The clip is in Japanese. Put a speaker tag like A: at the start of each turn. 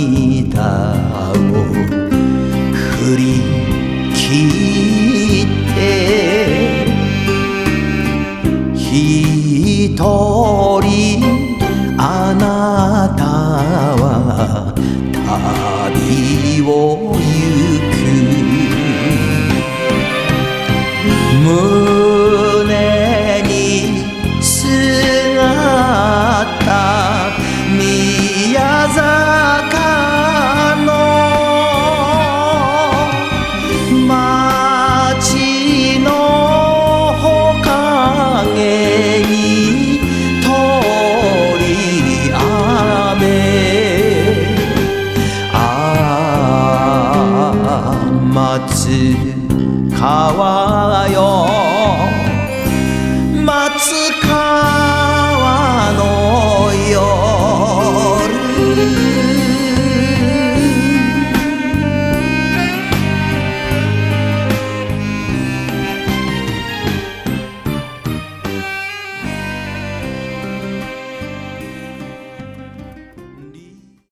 A: 涙を振り切って一人あなたは旅を行く胸にすがった宮坂の町の木陰に通り雨松川